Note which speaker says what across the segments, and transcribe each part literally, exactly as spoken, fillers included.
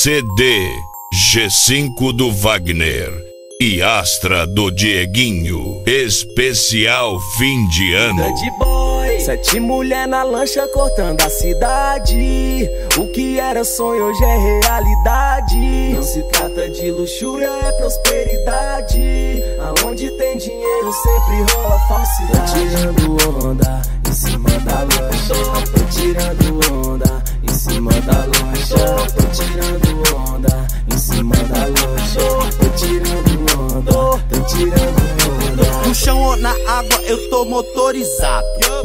Speaker 1: C D G cinco do Wagner e Astra do Dieguinho. Especial fim de ano.
Speaker 2: Vida de boy, sete mulher na lancha cortando a cidade. O que era sonho hoje é realidade. Não se trata de luxúria, é prosperidade. Aonde tem dinheiro sempre rola falsidade. Tô tirando onda em cima da lancha. Tô tirando onda em cima da lancha. Tô tirando onda em cima da lancha. Tô tirando onda, tô tirando onda.
Speaker 3: No chão ou na água eu tô motorizado.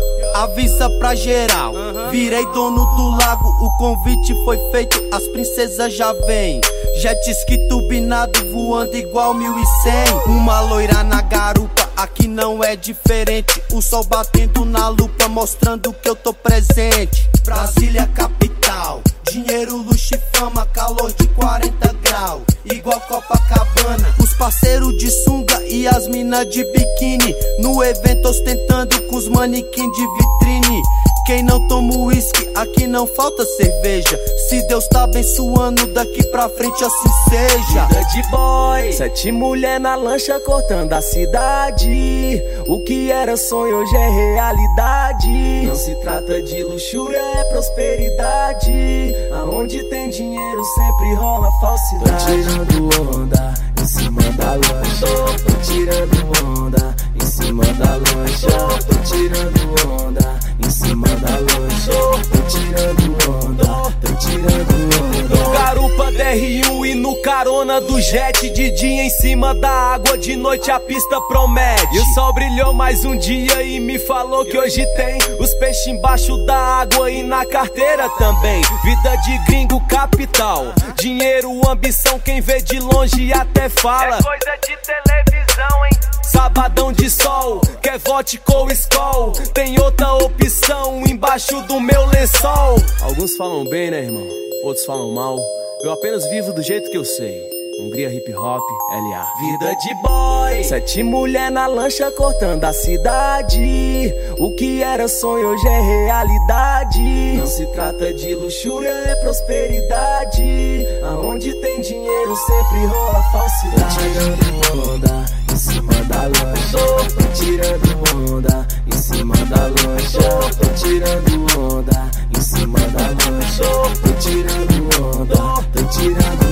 Speaker 3: Avisa pra geral, virei dono do lago. O convite foi feito, as princesas já vêm. Jet ski turbinado voando igual mil e cem. Uma loira na garupa, aqui não é diferente. O sol batendo na lupa, mostrando que eu tô presente. Brasília capital, dinheiro, luxo e fama. Calor de quarenta graus, igual Copacabana. Os parceiros de sunga e as minas de biquíni. No evento ostentando com os manequins de vitrine. Quem não toma uísque, aqui não falta cerveja. Se Deus tá abençoando, daqui pra frente assim seja.
Speaker 2: Vida de boy, sete mulher na lancha cortando a cidade. O que era sonho hoje é realidade. Não se trata de luxúria, é prosperidade. Aonde tem dinheiro sempre rola falsidade. Tô tirando onda em cima da lancha. Tô tirando onda em cima da lancha. Tô tirando onda em cima da lancha. Tô tirando onda, tô tirando onda.
Speaker 4: No garupa D R um e no carona do jet. De dia em cima da água, de noite a pista promete. E o sol brilhou mais um dia e me falou que hoje tem os peixes embaixo da água e na carteira também. Vida de gringo capital, dinheiro, ambição, quem vê de longe até fala.
Speaker 5: É coisa de televisão, hein?
Speaker 4: Sabadão de sol, quer vodka ou skol? Tem outra opção embaixo do meu lençol. Alguns falam bem, né, irmão? Outros falam mal. Eu apenas vivo do jeito que eu sei. Hungria Hip Hop, L A.
Speaker 2: Vida de boy, sete mulher na lancha cortando a cidade. O que era sonho hoje é realidade. Não se trata de luxúria, é prosperidade. Aonde tem dinheiro sempre rola falsidade. Tô tirando onda em cima da lancha. Tô tirando onda em cima da lancha. Tô tirando onda em cima da lancha. Tô tirando onda, tô tirando